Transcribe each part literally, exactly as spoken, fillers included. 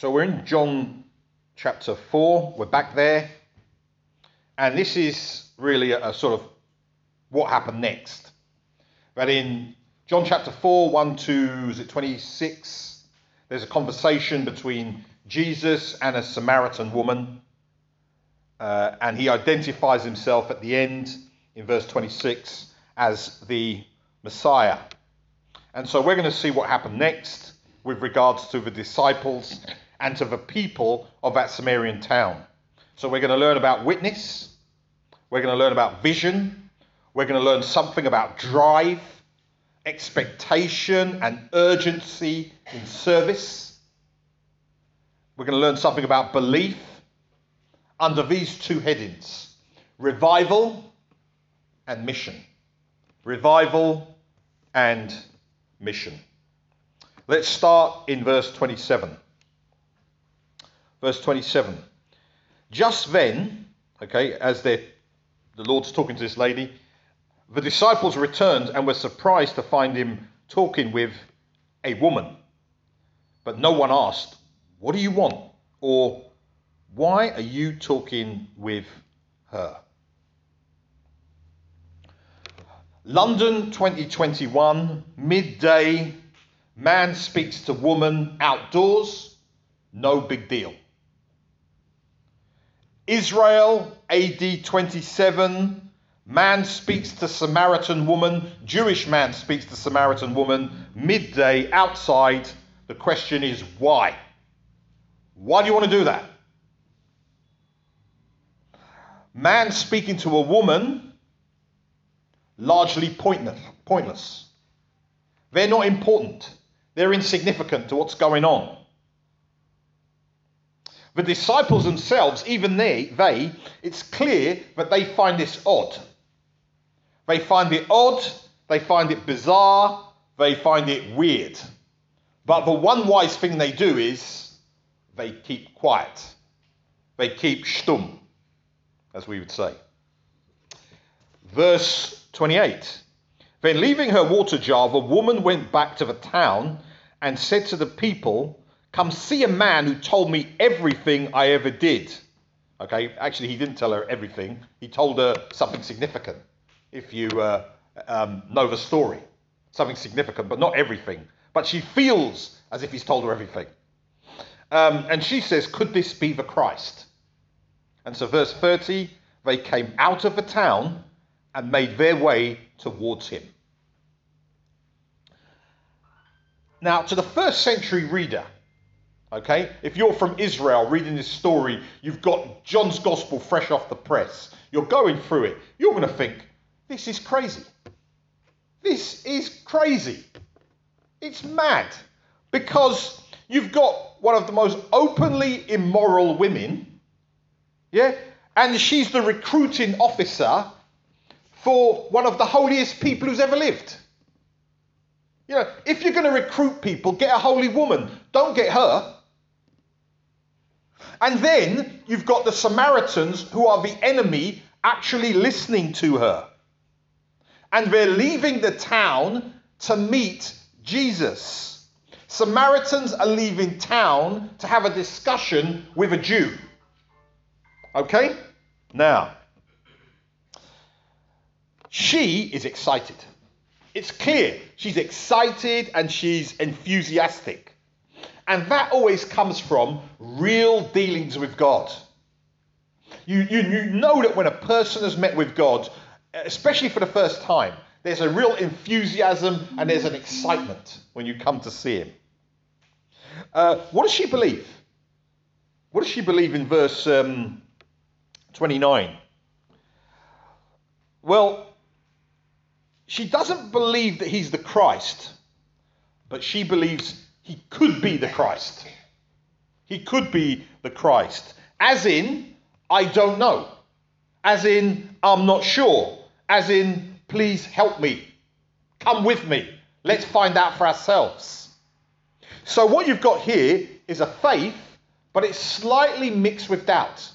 So we're in John chapter four. We're back there. And this is really a, a sort of what happened next. But in John chapter four, one to, is it twenty-six? There's a conversation between Jesus and a Samaritan woman. Uh, and he identifies himself at the end in verse twenty-six as the Messiah. And so we're going to see what happened next with regards to the disciples and to the people of that Samaritan town. So we're going to learn about witness. We're going to learn about vision. We're going to learn something about drive, expectation, and urgency in service. We're going to learn something about belief under these two headings: revival and mission. Revival and mission. Let's start in verse twenty-seven. Verse twenty-seven. Just then, okay, as the Lord's talking to this lady, the disciples returned and were surprised to find him talking with a woman. But no one asked, "What do you want?" or "Why are you talking with her?" London twenty twenty-one, midday, man speaks to woman outdoors, no big deal. Israel, A D twenty-seven, man speaks to Samaritan woman, Jewish man speaks to Samaritan woman, midday, outside. The question is why? Why do you want to do that? Man speaking to a woman, largely pointless. pointless. They're not important. They're insignificant to what's going on. The disciples themselves, even they, they, it's clear that they find this odd. They find it odd, they find it bizarre, they find it weird. But the one wise thing they do is they keep quiet. They keep stumm, as we would say. Verse twenty-eight. Then leaving her water jar, the woman went back to the town and said to the people, "Come see a man who told me everything I ever did." Okay, actually he didn't tell her everything. He told her something significant, if you uh, um, know the story. Something significant, but not everything. But she feels as if he's told her everything. Um, and she says, "Could this be the Christ?" And so verse thirty, they came out of the town and made their way towards him. Now, to the first century reader, okay, if you're from Israel reading this story, you've got John's Gospel fresh off the press, you're going through it, you're going to think, this is crazy. This is crazy. It's mad. Because you've got one of the most openly immoral women, yeah, and she's the recruiting officer for one of the holiest people who's ever lived. You know, if you're going to recruit people, get a holy woman. Don't get her. And then you've got the Samaritans, who are the enemy, actually listening to her. And they're leaving the town to meet Jesus. Samaritans are leaving town to have a discussion with a Jew. Okay? Now, she is excited. It's clear she's excited and she's enthusiastic. And that always comes from real dealings with God. You, you, you know that when a person has met with God, especially for the first time, there's a real enthusiasm and there's an excitement when you come to see him. Uh, what does she believe? What does she believe in verse um, twenty-nine? Well, she doesn't believe that he's the Christ, but she believes he could be the Christ. He could be the Christ. As in, I don't know. As in, I'm not sure. As in, please help me. Come with me. Let's find out for ourselves. So what you've got here is a faith, but it's slightly mixed with doubt.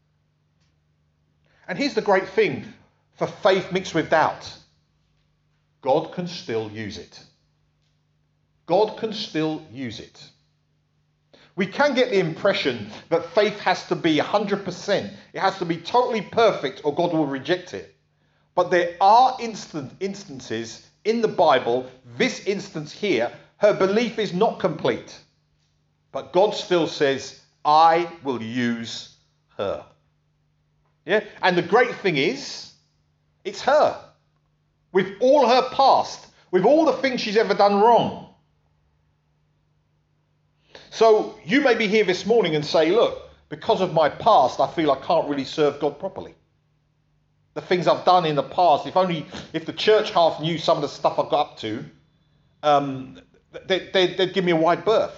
And here's the great thing for faith mixed with doubt. God can still use it. God can still use it. We can get the impression that faith has to be one hundred percent. It has to be totally perfect or God will reject it. But there are instant instances in the Bible, this instance here, her belief is not complete. But God still says, I will use her. Yeah? And the great thing is, it's her. With all her past, with all the things she's ever done wrong. So you may be here this morning and say, look, because of my past, I feel I can't really serve God properly. The things I've done in the past, if only, if the church half knew some of the stuff I got up to, um, they, they, they'd give me a wide berth.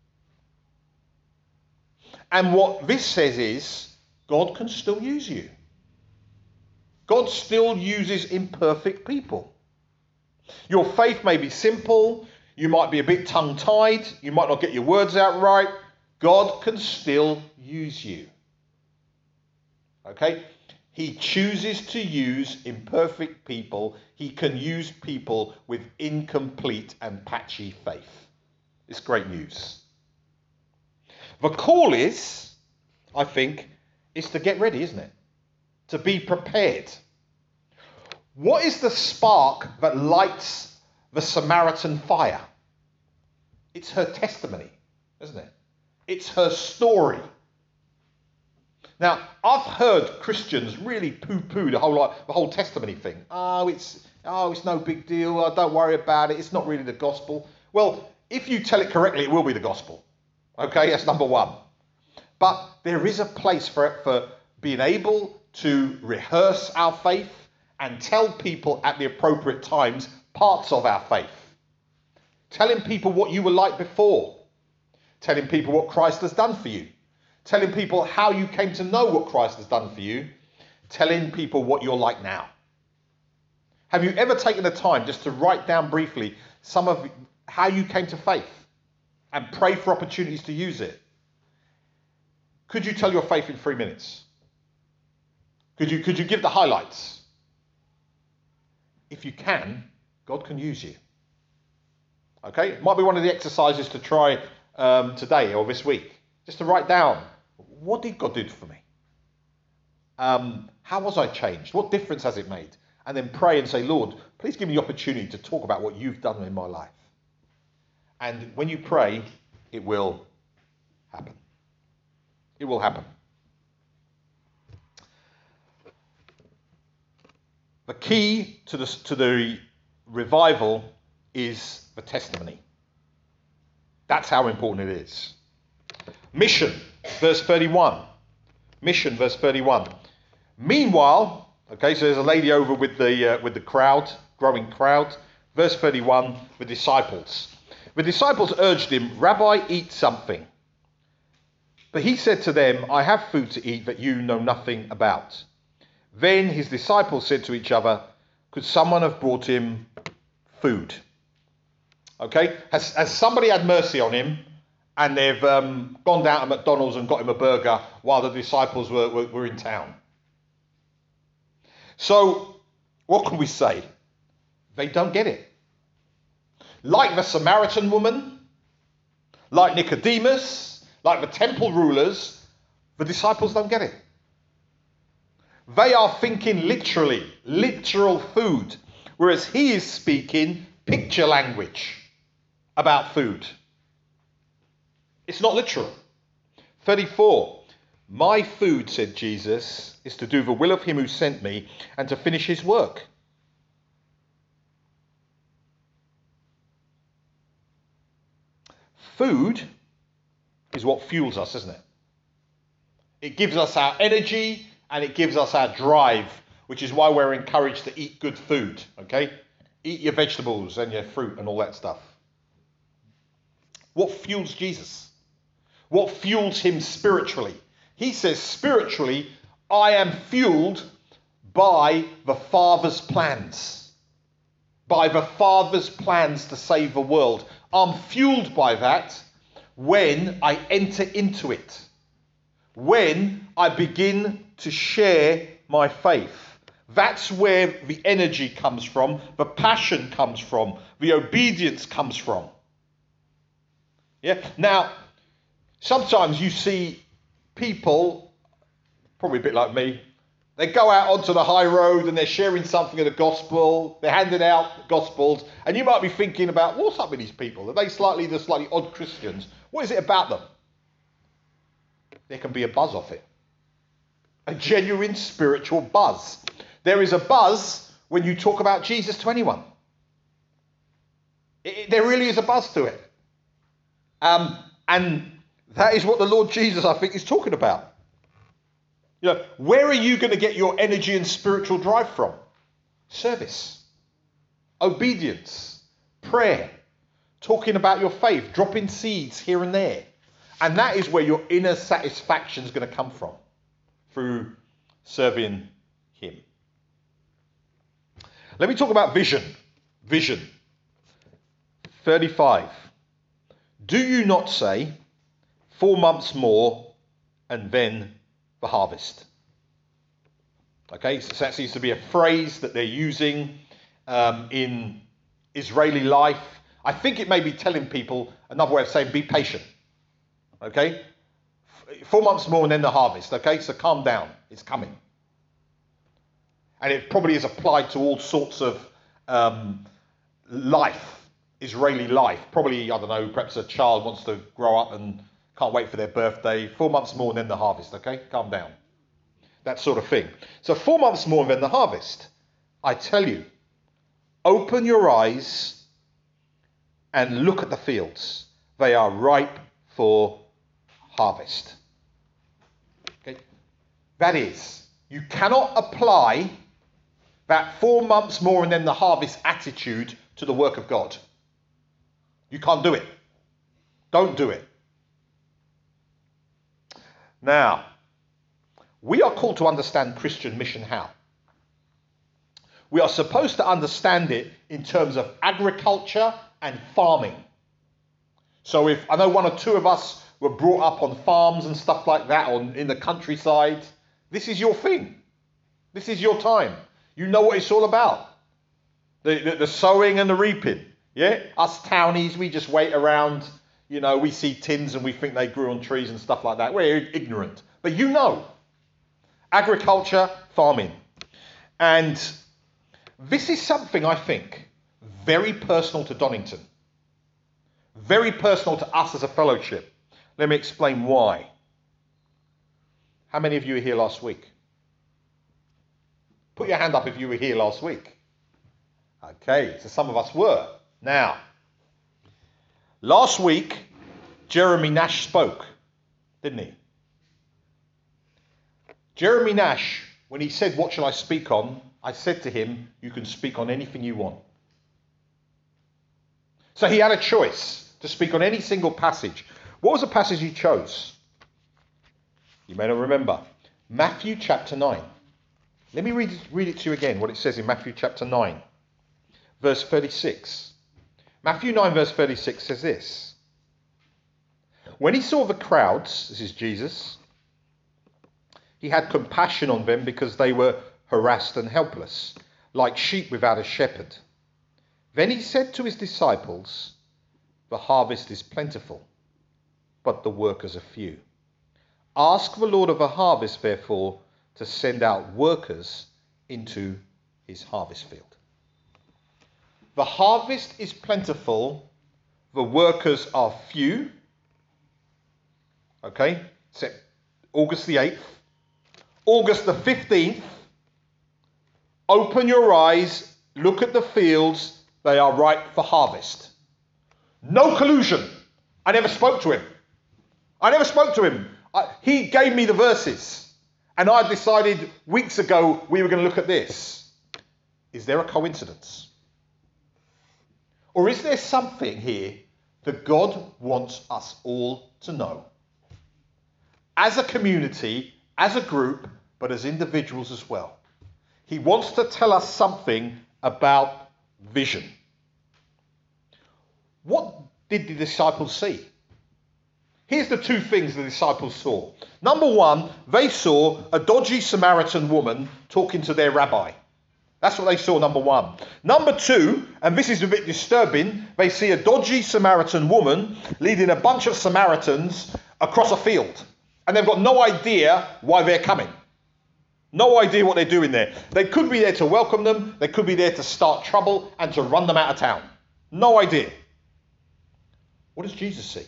And what this says is, God can still use you. God still uses imperfect people. Your faith may be simple. You might be a bit tongue-tied. You might not get your words out right. God can still use you. Okay? He chooses to use imperfect people. He can use people with incomplete and patchy faith. It's great news. The call is, I think, is to get ready, isn't it? To be prepared. What is the spark that lights the Samaritan fire? It's her testimony, isn't it? It's her story. Now, I've heard Christians really poo-poo the whole like, the whole testimony thing. Oh, it's oh, it's no big deal. Oh, don't worry about it. It's not really the gospel. Well, if you tell it correctly, it will be the gospel. Okay, that's number one. But there is a place for it, for being able to rehearse our faith and tell people at the appropriate times parts of our faith. Telling people what you were like before. Telling people what Christ has done for you. Telling people how you came to know what Christ has done for you. Telling people what you're like now. Have you ever taken the time just to write down briefly some of how you came to faith and pray for opportunities to use it? Could you tell your faith in three minutes? Could you, could you give the highlights? If you can, God can use you. Okay? It might be one of the exercises to try um, today or this week. Just to write down, what did God do for me? Um, how was I changed? What difference has it made? And then pray and say, Lord, please give me the opportunity to talk about what you've done in my life. And when you pray, it will happen. It will happen. The key to the, to the revival is the testimony. That's how important it is. Mission, verse thirty-one. Mission, verse thirty-one. Meanwhile, okay, so there's a lady over with the uh, with the crowd, growing crowd. Verse thirty-one, the disciples. The disciples urged him, Rabbi, eat something. But he said to them, I have food to eat that you know nothing about. Then his disciples said to each other, could someone have brought him food? Okay, has, has somebody had mercy on him and they've um, gone down to McDonald's and got him a burger while the disciples were, were, were in town? So, what can we say? They don't get it. Like the Samaritan woman, like Nicodemus, like the temple rulers, the disciples don't get it. They are thinking literally, literal food, whereas he is speaking picture language about food. It's not literal. thirty-four. My food, said Jesus, is to do the will of him who sent me and to finish his work. Food is what fuels us, isn't it? It gives us our energy and it gives us our drive, which is why we're encouraged to eat good food, okay? Eat your vegetables and your fruit and all that stuff. What fuels Jesus? What fuels him spiritually? He says, spiritually, I am fueled by the Father's plans. By the Father's plans to save the world. I'm fueled by that when I enter into it. When I begin to share my faith. That's where the energy comes from, the passion comes from, the obedience comes from. Yeah. Now, Sometimes you see people, probably a bit like me, they go out onto the high road and they're sharing something of the gospel, they're handing out gospels, and you might be thinking about, what's up with these people? Are they slightly the slightly odd Christians? What is it about them? There can be a buzz off it. A genuine spiritual buzz. There is a buzz when you talk about Jesus to anyone. It, it, there really is a buzz to it. Um, and that is what the Lord Jesus, I think, is talking about. You know, where are you going to get your energy and spiritual drive from? Service, obedience, prayer, talking about your faith, dropping seeds here and there. And that is where your inner satisfaction is going to come from, through serving him. Let me talk about vision. Vision. thirty-five. Do you not say, four months more and then the harvest? Okay, so that seems to be a phrase that they're using um, in Israeli life. I think it may be telling people another way of saying be patient. Okay, four months more and then the harvest. Okay, so calm down, it's coming. And it probably is applied to all sorts of um, life, Israeli life. Probably, I don't know, perhaps a child wants to grow up and can't wait for their birthday. Four months more and then the harvest, okay? Calm down. That sort of thing. So four months more and then the harvest. I tell you, open your eyes and look at the fields. They are ripe for harvest. Okay? That is, you cannot apply that four months more and then the harvest attitude to the work of God. You can't do it. Don't do it. Now, we are called to understand Christian mission how? We are supposed to understand it in terms of agriculture and farming. So if, I know one or two of us were brought up on farms and stuff like that, or in the countryside, this is your thing. This is your time. You know what it's all about. The, the, the sowing and the reaping. Yeah? Us townies, we just wait around. You know, we see tins and we think they grew on trees and stuff like that. We're ignorant. But you know. Agriculture, farming. And this is something, I think, very personal to Donington. Very personal to us as a fellowship. Let me explain why. How many of you were here last week? Put your hand up if you were here last week. Okay, so some of us were. Now, last week, Jeremy Nash spoke, didn't he? Jeremy Nash, when he said, what shall I speak on? I said to him, you can speak on anything you want. So he had a choice to speak on any single passage. What was the passage he chose? You may not remember. Matthew chapter nine. Let me read it, read it to you again, what it says in Matthew chapter nine, verse thirty-six. Matthew nine, verse thirty-six says this. When he saw the crowds, this is Jesus, he had compassion on them because they were harassed and helpless, like sheep without a shepherd. Then he said to his disciples, the harvest is plentiful, but the workers are few. Ask the Lord of the harvest, therefore, to send out workers into his harvest field. The harvest is plentiful, the workers are few. Okay, so August the eighth. August the fifteenth, open your eyes, look at the fields, they are ripe for harvest. No collusion. I never spoke to him. I never spoke to him. I, he gave me the verses. And I decided weeks ago we were going to look at this. Is there a coincidence? Or is there something here that God wants us all to know? As a community, as a group, but as individuals as well. He wants to tell us something about vision. What did the disciples see? Here's the two things the disciples saw. Number one, they saw a dodgy Samaritan woman talking to their rabbi. That's what they saw, number one. Number two, and this is a bit disturbing, they see a dodgy Samaritan woman leading a bunch of Samaritans across a field. And they've got no idea why they're coming. No idea what they're doing there. They could be there to welcome them. They could be there to start trouble and to run them out of town. No idea. What does Jesus see?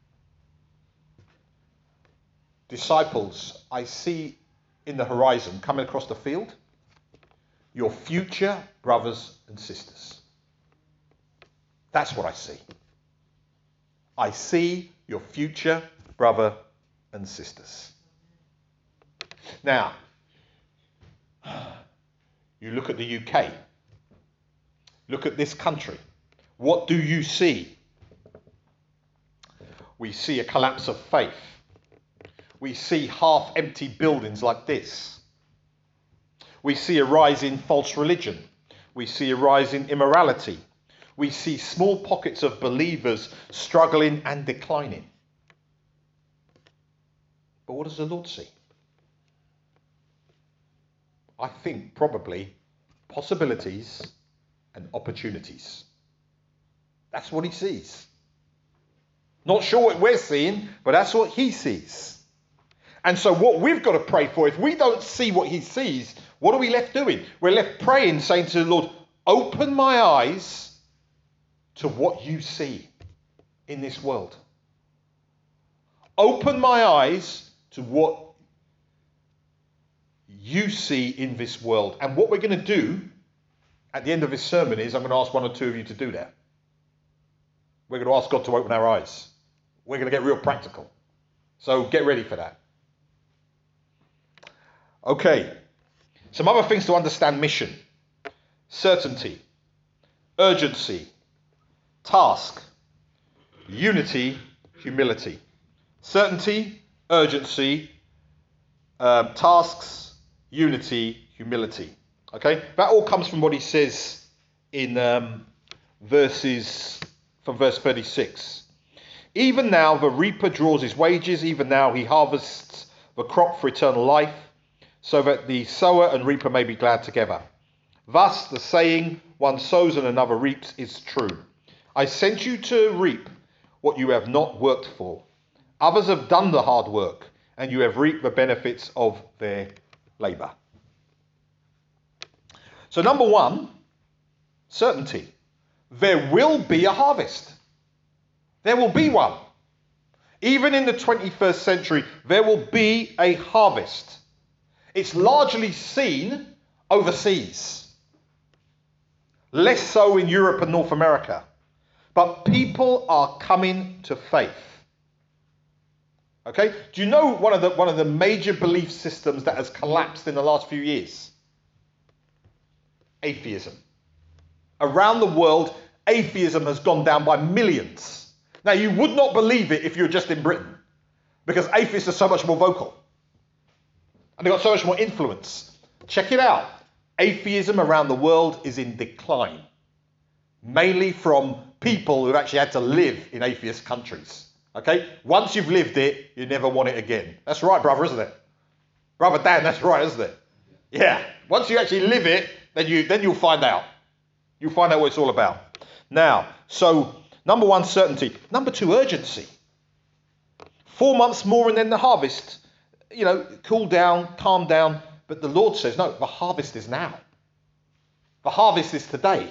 Disciples, I see in the horizon coming across the field your future brothers and sisters. That's what I see. I see your future brother and sisters. Now, you look at the U K. Look at this country. What do you see? We see a collapse of faith. We see half-empty buildings like this. We see a rise in false religion. We see a rise in immorality. We see small pockets of believers struggling and declining. But what does the Lord see? I think probably possibilities and opportunities. That's what he sees. Not sure what we're seeing, but that's what he sees. And so what we've got to pray for, if we don't see what he sees, what are we left doing? We're left praying, saying to the Lord, open my eyes to what you see in this world. Open my eyes to what you see in this world. And what we're going to do at the end of this sermon is I'm going to ask one or two of you to do that. We're going to ask God to open our eyes. We're going to get real practical. So get ready for that. Okay. Some other things to understand mission. Certainty. Urgency. Task. Unity. Humility. Certainty. Urgency. Uh, tasks. Unity. Humility. Okay. That all comes from what he says in um, verses from verse thirty-six. Even now the reaper draws his wages, even now he harvests the crop for eternal life, so that the sower and reaper may be glad together. Thus the saying, one sows and another reaps, is true. I sent you to reap what you have not worked for. Others have done the hard work, and you have reaped the benefits of their labour. So number one, certainty. There will be a harvest. There will be one. Even in the twenty-first century, there will be a harvest. It's largely seen overseas. Less so in Europe and North America. But people are coming to faith. Okay? Do you know one of the one of the major belief systems that has collapsed in the last few years? Atheism. Around the world, atheism has gone down by millions. Now, you would not believe it if you were just in Britain, because atheists are so much more vocal. And they've got so much more influence. Check it out. Atheism around the world is in decline, mainly from people who've actually had to live in atheist countries. Okay? Once you've lived it, you never want it again. That's right, brother, isn't it? Brother Dan, that's right, isn't it? Yeah. Once you actually live it, then you then you'll find out. You'll find out what it's all about. Now, so number one, certainty. Number two, urgency. Four months more and then the harvest. You know, cool down, calm down. But the Lord says, no, the harvest is now. The harvest is today.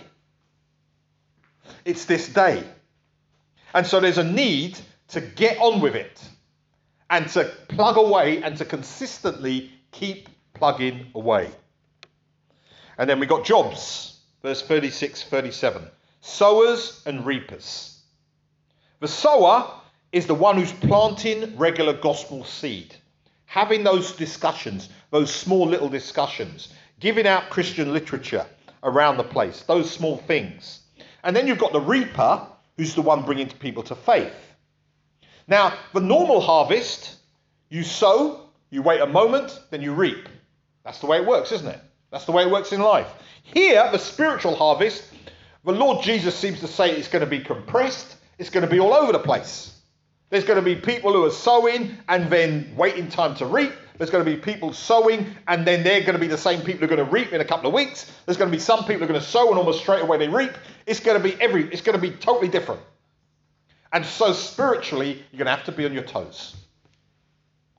It's this day. And so there's a need to get on with it and to plug away and to consistently keep plugging away. And then we got jobs, verse thirty-six, thirty-seven. Sowers and reapers. The sower is the one who's planting regular gospel seed, having those discussions, those small little discussions, giving out Christian literature around the place, those small things. And then you've got the reaper, who's the one bringing people to faith. Now, the normal harvest, you sow, you wait a moment, then you reap. That's the way it works, isn't it? That's the way it works in life. Here, the spiritual harvest, the Lord Jesus seems to say it's going to be compressed. It's going to be all over the place. There's going to be people who are sowing and then waiting time to reap. There's going to be people sowing and then they're going to be the same people who are going to reap in a couple of weeks. There's going to be some people who are going to sow and almost straight away they reap. It's going to be every. It's going to be totally different. And so spiritually, you're going to have to be on your toes.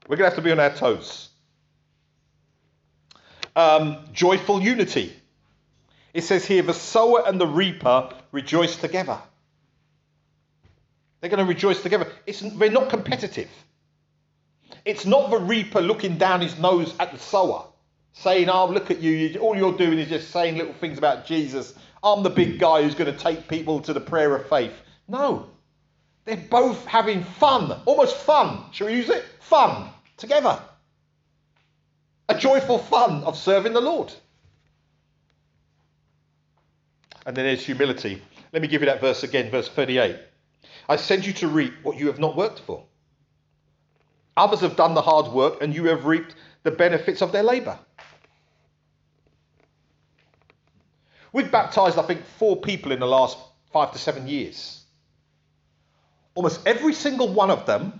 We're going to have to be on our toes. Um, joyful unity. It says here, the sower and the reaper rejoice together. They're going to rejoice together. It's, they're not competitive. It's not the reaper looking down his nose at the sower, saying, oh, look at you. you. All you're doing is just saying little things about Jesus. I'm the big guy who's going to take people to the prayer of faith. No. They're both having fun. Almost fun. Shall we use it? Fun. Together. A joyful fun of serving the Lord. And then there's humility. Let me give you that verse again, verse thirty-eight. I send you to reap what you have not worked for. Others have done the hard work and you have reaped the benefits of their labour. We've baptised, I think, four people in the last five to seven years. Almost every single one of them,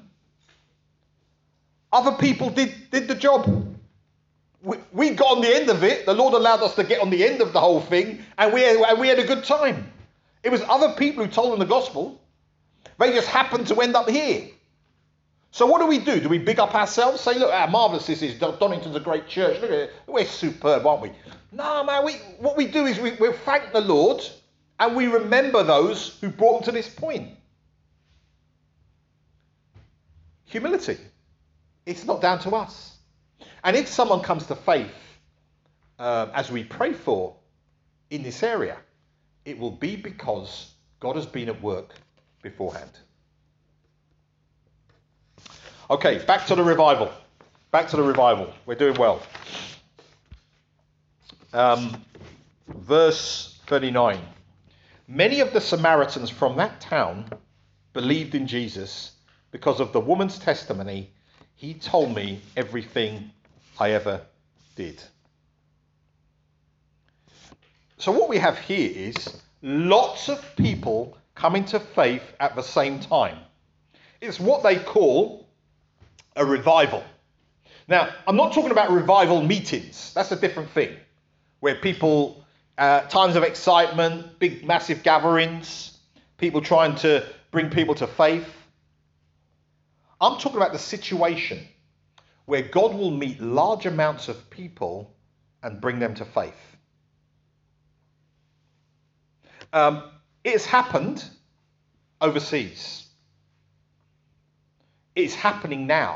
other people did, did the job. We, we got on the end of it. The Lord allowed us to get on the end of the whole thing, and we, and we had a good time. It was other people who told them the gospel. They just happened to end up here. So what do we do? Do we big up ourselves? Say, look how marvellous this is. Donington's a great church. Look at it. We're superb, aren't we? No, man. We, what we do is we, we thank the Lord and we remember those who brought them to this point. Humility. It's not down to us. And if someone comes to faith, uh, as we pray for in this area, it will be because God has been at work beforehand. Okay, back to the revival. Back to the revival. We're doing well. Um, verse thirty-nine. Many of the Samaritans from that town believed in Jesus because of the woman's testimony. He told me everything I ever did. So what we have here is lots of people coming to faith at the same time. It's what they call a revival. Now, I'm not talking about revival meetings. That's a different thing. Where people, uh, times of excitement, big massive gatherings, people trying to bring people to faith. I'm talking about the situation where God will meet large amounts of people and bring them to faith. Um, it's happened overseas. It's happening now.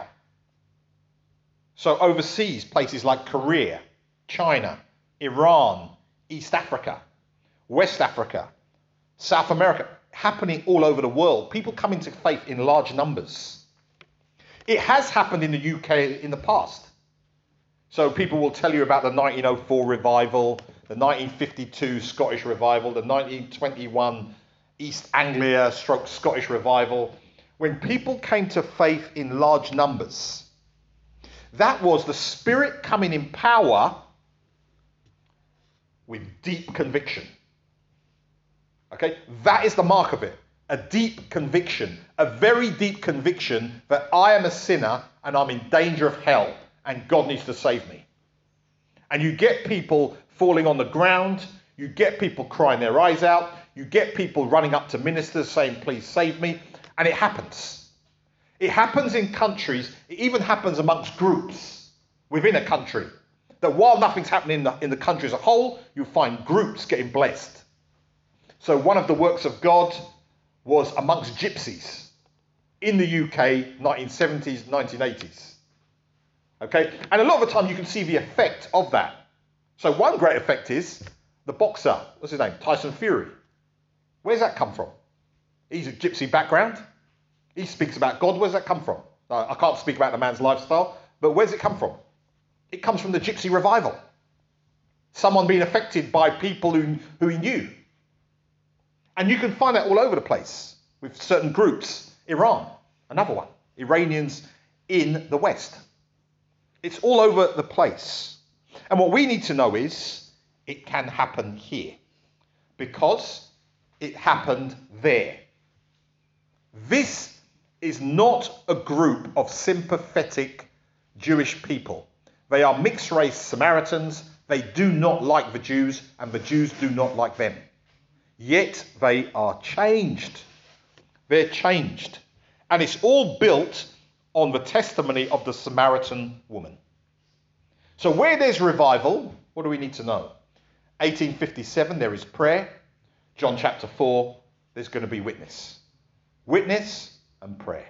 So overseas, places like Korea, China, Iran, East Africa, West Africa, South America, happening all over the world. People coming to faith in large numbers. It has happened in the U K in the past. So people will tell you about the nineteen oh four revival, the nineteen fifty-two Scottish revival, the nineteen twenty-one East Anglia stroke Scottish revival. When people came to faith in large numbers, that was the Spirit coming in power with deep conviction. Okay, that is the mark of it. A deep conviction, a very deep conviction that I am a sinner and I'm in danger of hell and God needs to save me. And you get people falling on the ground, you get people crying their eyes out, you get people running up to ministers saying, please save me, and it happens. It happens in countries, it even happens amongst groups within a country. That while nothing's happening in the, in the country as a whole, you find groups getting blessed. So one of the works of God was amongst gypsies in the U K, nineteen seventies, nineteen eighties. Okay, and a lot of the time you can see the effect of that. So one great effect is the boxer, what's his name, Tyson Fury. Where's that come from? He's a gypsy background. He speaks about God. Where's that come from? I can't speak about the man's lifestyle, but where's it come from? It comes from the gypsy revival. Someone being affected by people who, who he knew. And you can find that all over the place with certain groups. Iran, another one. Iranians in the West. It's all over the place. And what we need to know is it can happen here because it happened there. This is not a group of sympathetic Jewish people. They are mixed race Samaritans. They do not like the Jews and the Jews do not like them. Yet they are changed. They're changed. And it's all built on the testimony of the Samaritan woman. So where there's revival, what do we need to know? eighteen fifty-seven, there is prayer. John chapter four, there's going to be witness. Witness and prayer.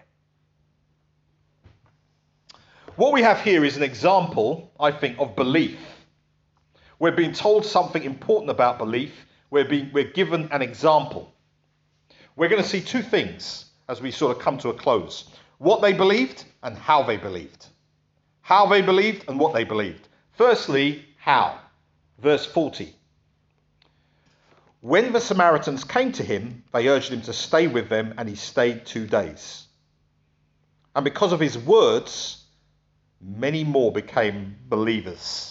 What we have here is an example, I think, of belief. We're being told something important about belief. We're being, we're given an example. We're going to see two things as we sort of come to a close. What they believed and how they believed. How they believed and what they believed. Firstly, how? Verse forty. When the Samaritans came to him, they urged him to stay with them, and he stayed two days. And because of his words, many more became believers.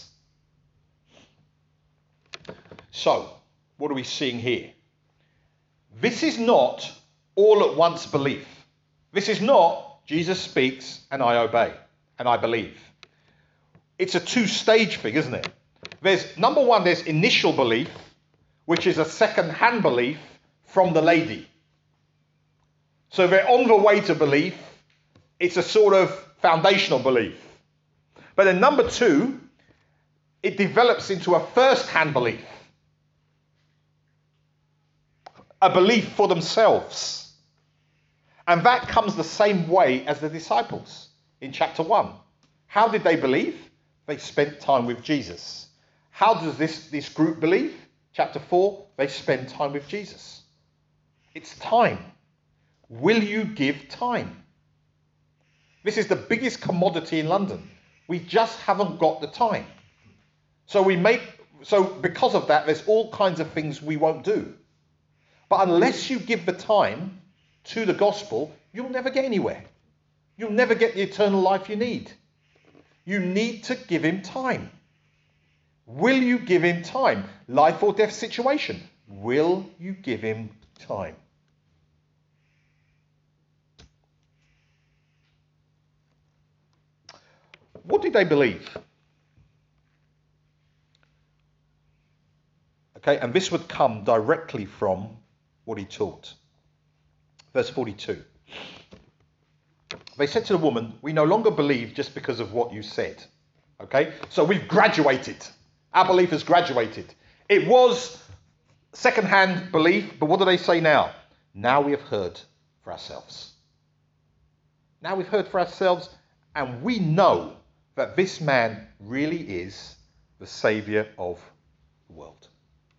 So, what are we seeing here? This is not all at once belief. This is not Jesus speaks and I obey and I believe. It's a two-stage thing, isn't it? There's, number one, there's initial belief, which is a second-hand belief from the lady. So they're on the way to belief. It's a sort of foundational belief. But then number two, it develops into a first-hand belief. A belief for themselves. And that comes the same way as the disciples in chapter one. How did they believe? They spent time with Jesus. How does this, this group believe? Chapter four, they spend time with Jesus. It's time. Will you give time? This is the biggest commodity in London. We just haven't got the time. So we make so because of that, there's all kinds of things we won't do. But unless you give the time to the gospel, you'll never get anywhere. You'll never get the eternal life you need. You need to give him time. Will you give him time? Life or death situation. Will you give him time? What did they believe? Okay, and this would come directly from what he taught. Verse forty-two. They said to the woman, we no longer believe just because of what you said. Okay, so we've graduated. Our belief has graduated. It was second-hand belief, but what do they say now? Now we have heard for ourselves. Now we've heard for ourselves, and we know that this man really is the Saviour of the world.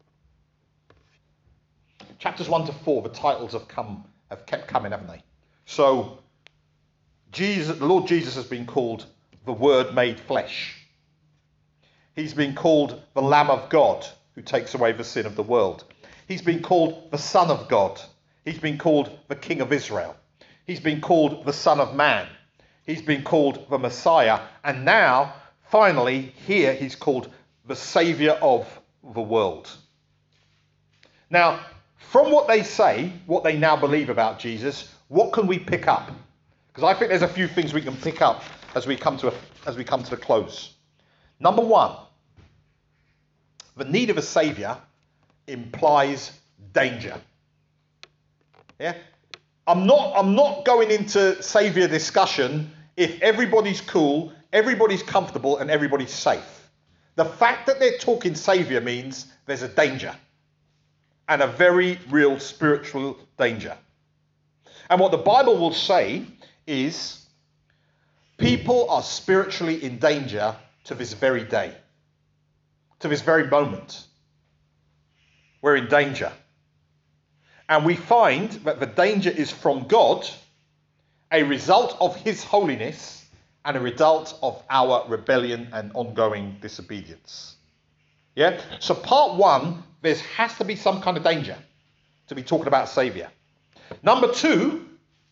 Chapters one to four, the titles have come, have kept coming, haven't they? So, Jesus, the Lord Jesus has been called the Word made flesh. He's been called the Lamb of God who takes away the sin of the world. He's been called the Son of God. He's been called the King of Israel. He's been called the Son of Man. He's been called the Messiah. And now, finally, here he's called the Saviour of the world. Now, from what they say, what they now believe about Jesus, what can we pick up? Because I think there's a few things we can pick up as we come to a, as we come to the close. Number one, the need of a saviour implies danger. Yeah, I'm not. I'm not going into saviour discussion if everybody's cool, everybody's comfortable, and everybody's safe. The fact that they're talking saviour means there's a danger. And a very real spiritual danger. And what the Bible will say is people are spiritually in danger to this very day. To this very moment. We're in danger. And we find that the danger is from God, a result of his holiness, and a result of our rebellion and ongoing disobedience. Yeah? So part one, there has to be some kind of danger to be talking about Saviour. Number two,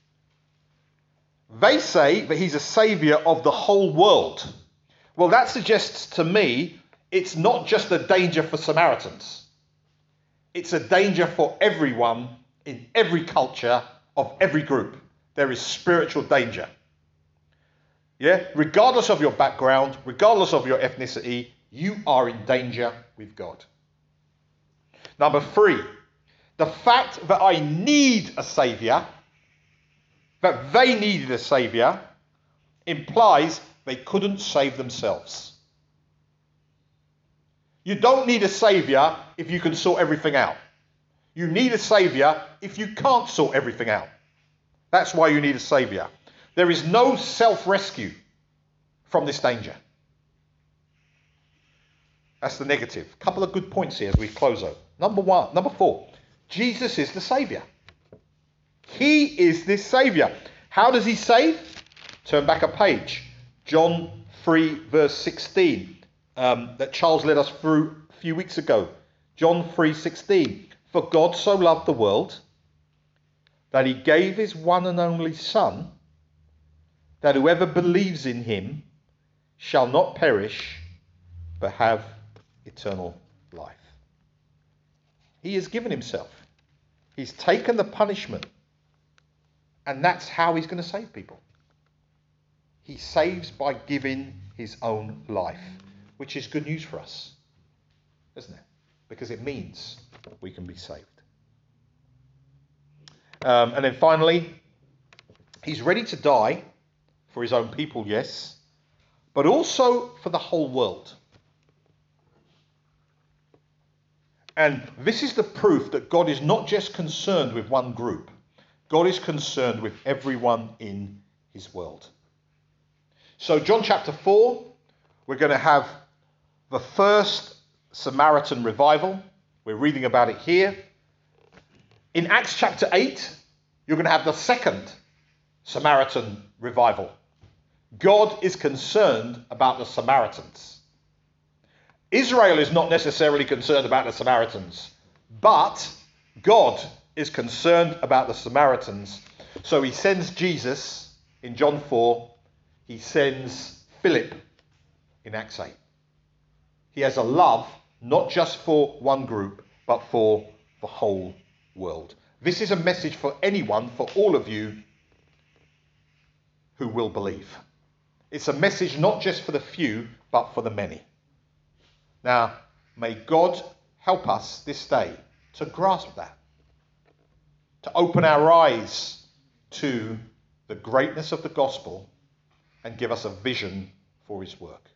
they say that he's a saviour of the whole world. Well, that suggests to me it's not just a danger for Samaritans. It's a danger for everyone in every culture of every group. There is spiritual danger. Yeah, regardless of your background, regardless of your ethnicity, you are in danger with God. Number three, the fact that I need a saviour, that they needed a saviour, implies they couldn't save themselves. You don't need a saviour if you can sort everything out. You need a saviour if you can't sort everything out. That's why you need a saviour. There is no self-rescue from this danger. That's the negative. A couple of good points here as we close out. Number one, number four, Jesus is the saviour. He is this saviour. How does he save? Turn back a page. John three verse sixteen um, that Charles led us through a few weeks ago. John three sixteen. For God so loved the world that he gave his one and only Son, that whoever believes in him shall not perish, but have eternal life. He has given himself. He's taken the punishment. And that's how he's going to save people. He saves by giving his own life, which is good news for us, isn't it? Because it means we can be saved. Um, and then finally, he's ready to die for his own people, yes, but also for the whole world. And this is the proof that God is not just concerned with one group. God is concerned with everyone in his world. So John chapter four, we're going to have the first Samaritan revival. We're reading about it here. In Acts chapter eight, you're going to have the second Samaritan revival. God is concerned about the Samaritans. Israel is not necessarily concerned about the Samaritans, but God is concerned about the Samaritans. So he sends Jesus in John four. He sends Philip in Acts eight. He has a love not just for one group, but for the whole world. This is a message for anyone, for all of you who will believe. It's a message not just for the few, but for the many. Now, may God help us this day to grasp that, to open our eyes to the greatness of the gospel and give us a vision for his work.